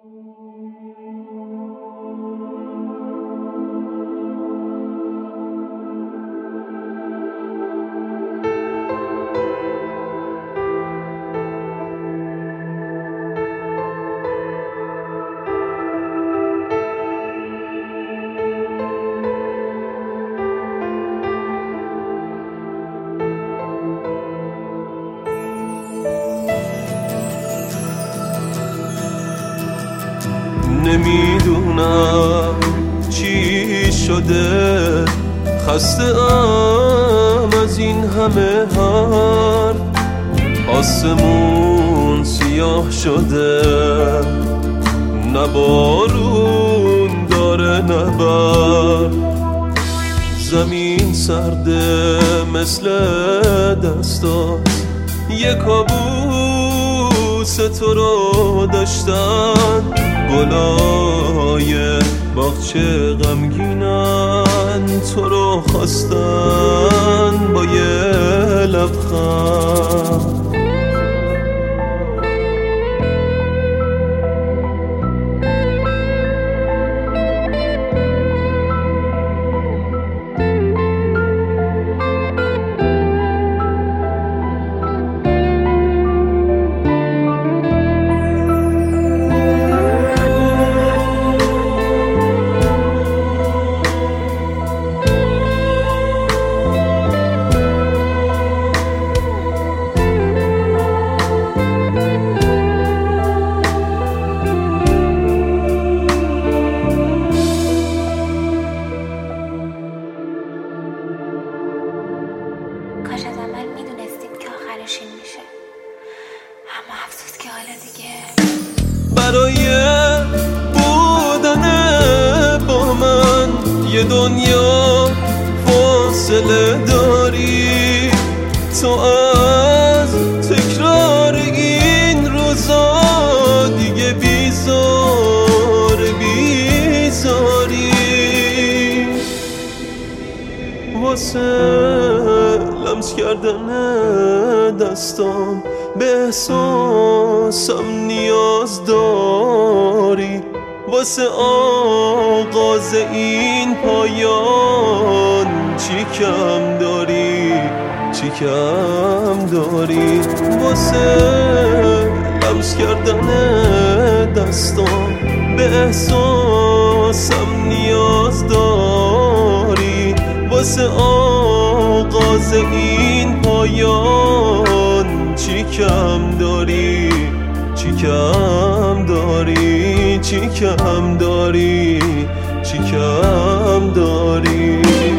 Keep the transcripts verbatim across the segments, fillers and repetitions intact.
نمیدونم چی شده، خسته ام از این همه حرف. آسمون سیاه شده، نه بارون داره نه برف. زمین سرده مثل دستات، یه کابوس تو رو داشتن. گلای باغچه غمگینن، تو رو خواستن با یه لبخند. کاش از اول میدونستیم که آخرش این میشه، اما افسوس که حالا دیگه. برای بودن با من یه دنیا فاصله داری. تو از تکرار این روزا دیگه بیزار بیزاری. واسه لمس کردن دستام به احساسم نیاز داری. واسه آغاز این پایان چی کم داری، چی کم داری. واسه لمس کردن دستام به احساسم نیاز داری. واسه آغاز این پایان چی کم داری، چی کم داری، چی کم داری، چی کم داری.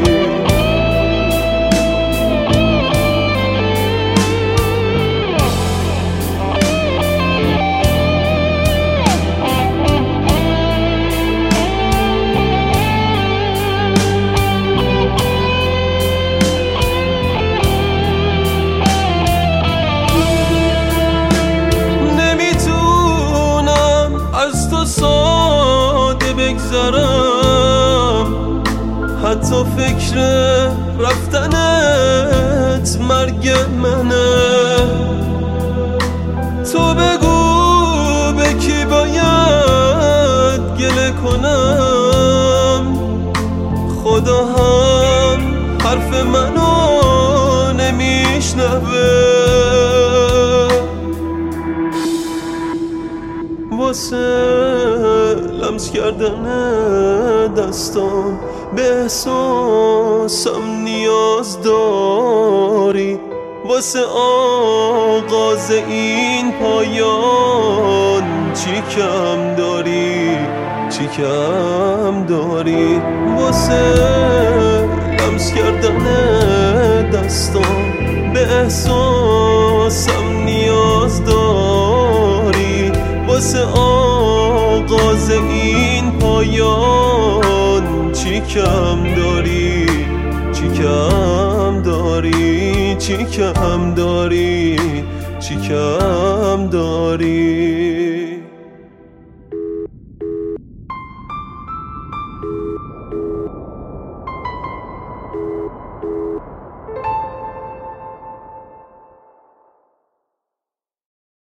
ساده بگذرم، حتی فکر رفتنت مرگ منه. تو بگو به کی باید گله کنم، خدا هم حرف منو نمیشنوه. واسه لمس کردن دستام به احساسم نیاز داری. واسه آغاز این پایان چی کم داری، چی کم داری. واسه لمس کردن دستام به احساسم نیاز داری. واسه آغاز این پایان چی کم داری، چی کم داری، چی کم داری، چی کم داری.